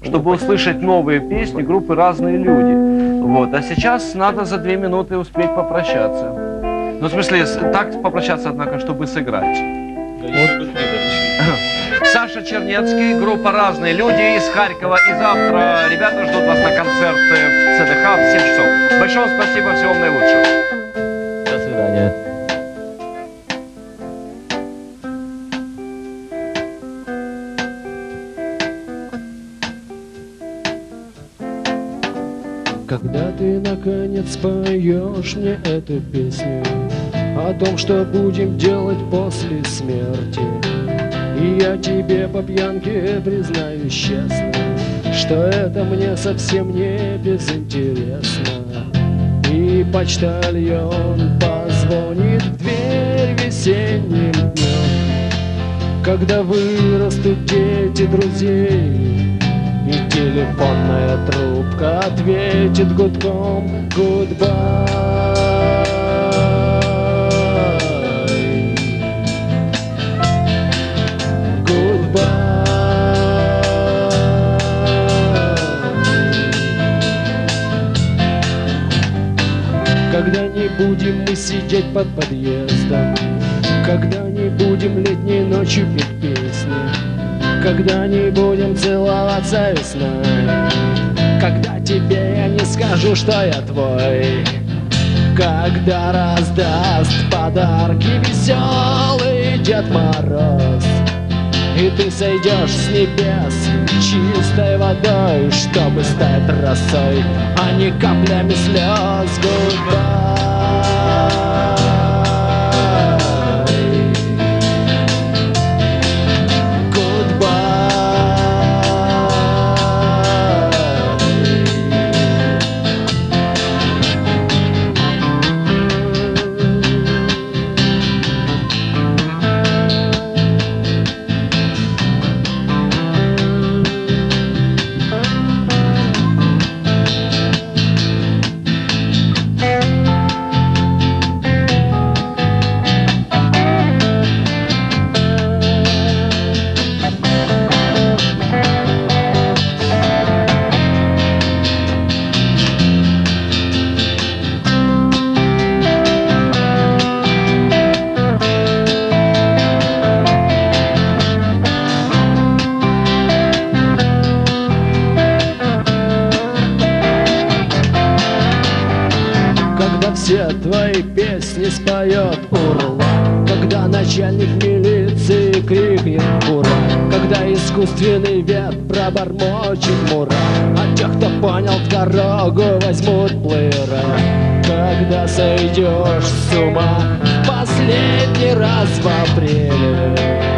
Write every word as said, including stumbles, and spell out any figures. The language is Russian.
чтобы услышать новые песни группы «Разные люди». Вот. А сейчас надо за две минуты успеть попрощаться. Ну, в смысле, так попрощаться, однако, чтобы сыграть. Вот. Саша Чернецкий, группа «Разные люди» из Харькова. И завтра ребята ждут вас на концерт в ЦДХ в семь часов. Большое спасибо, всего вам наилучшего. До свидания. Когда ты наконец поешь мне эту песню о том, что будем делать после смерти, и я тебе по пьянке признаюсь честно, что это мне совсем не безинтересно. И почтальон позвонит в дверь весенним днем, когда вырастут дети друзей, и телефонная трубка ответит гудком «Goodbye». Когда не будем мы сидеть под подъездом, когда не будем летней ночью петь песни, когда не будем целоваться весной, когда тебе я не скажу, что я твой, когда раздаст подарки веселый Дед Мороз, и ты сойдешь с небес чистой водой, чтобы стать росой, а не каплями слез. Goodbye. Все твои песни споет урла, когда начальник милиции крикнет ура, когда искусственный вет пробормочет мура, а тех, кто понял дорогу, возьмут плеера. Когда сойдешь с ума в последний раз в апреле,